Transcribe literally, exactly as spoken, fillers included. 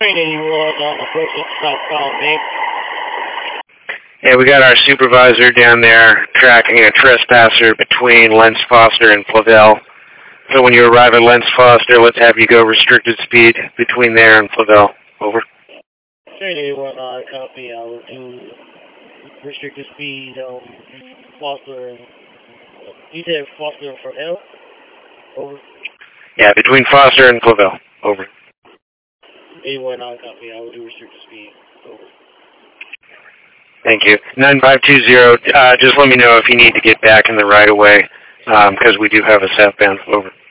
Yeah, we got our supervisor down there tracking a trespasser between Lens Foster and Flavel. So when you arrive at Lens Foster, let's have you go restricted speed between there and Flavel. Over. Train eighty-one, uh, copy. I will do restricted speed, um, Foster and, uh, you said Foster and Flavel? Over. Yeah, between Foster and Flavel. Over. eighty-one, uh, copy. I will do restricted speed. Over. Thank you. nine five two zero, uh, just let me know if you need to get back in the right of way, because um, we do have a southbound. Over.